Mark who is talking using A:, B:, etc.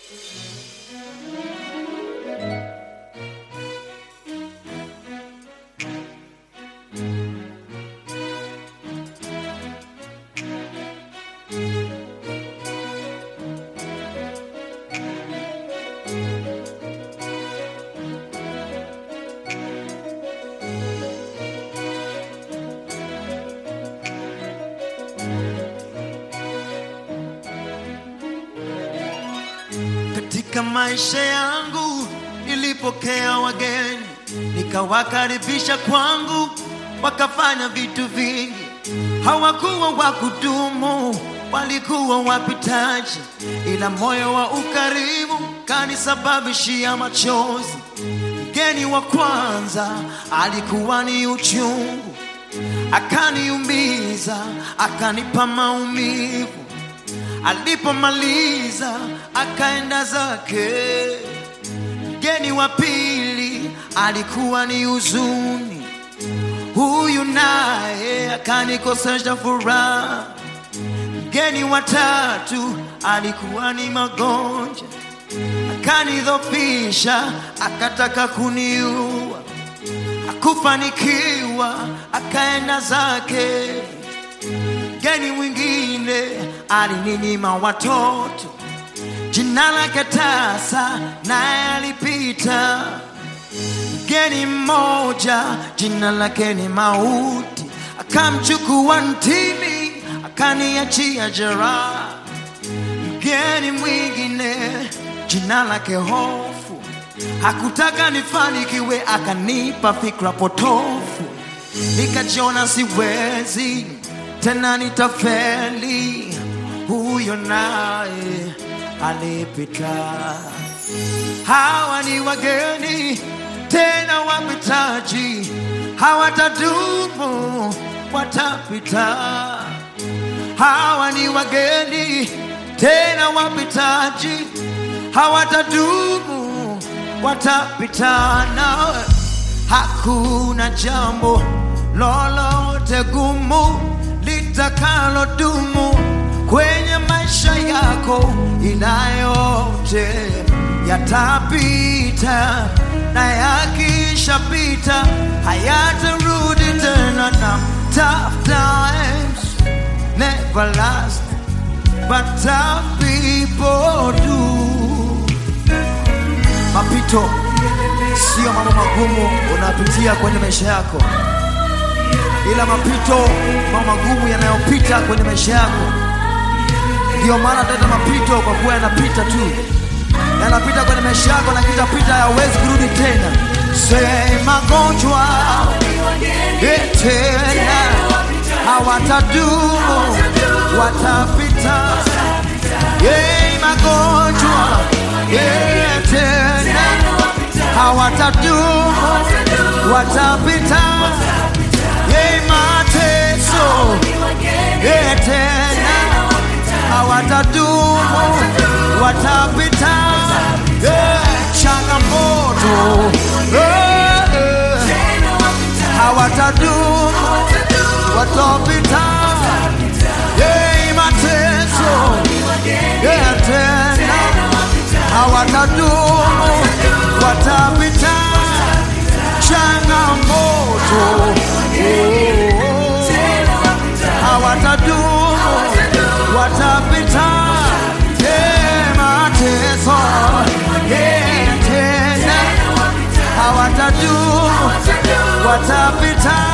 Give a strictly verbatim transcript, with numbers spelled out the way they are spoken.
A: Katika maisha yangu nilipokea wageni, nikawakaribisha kwangu, wakafanya vitu vingi. Hawakuwa wa kudumu, walikuwa wapitaji, ila moyo wa ukarimu kanisababishia machozi. Mgeni wa kwanza alikuwa ni uchungu, akaniumiza, akanipa maumivu. Alipomaliza akaenda zake. Mgeni wa pili alikuwa ni huzuni, huyu naye akanikosesha furaha. Mgeni wa tatu alikuwa ni magonjwa, akanidhofisha, akataka kuniua. Hakufanikiwa, akaenda zake. Mgeni mwingine alininyima watoto, jina lake tasa, naye alipita. Mgeni mmoja jina lake ni mauti, akamchukua ntini, akaniachia jeraha. Mgeni mwingine jina lake hofu, hakutaka nifanikiwe, akanipa fikra potofu. Nikajiona siwezi tena, nitafeli. Huyo naye alipita. Hawa ni wageni tena wapitaji, hawatadumu, watapita. Hawa ni wageni tena wapitaji, hawatadumu, watapita. Na hakuna jambo lolote gumu litakalo dumu kwenye maisha yako, ila yote yatapita, na yakishapita hayatarudi tena. Na tough times never last, but tough people do. Mapito sio mambo magumu unapitia kwenye maisha yako, ila mapito mambo magumu yanayopita kwenye maisha yako. Ndio maana tata mapito, kwa kuwa yanapita tu, yanapita kwenye maisha yako, na kitapita, hayawezi kurudi tena. Say magonjwa tena hawatadumu, watapita. Yeah, magonjwa tena hawatadumu, watapita. Yeah, mateso tena hawatadumu, watapita. Yeah, changamoto hawatadumu, watapita. Yeah, mateso tena hawatadumu, watapita. Changamoto hawatadumu, watapita. Yeah, mateso tena hawatadumu, watapita.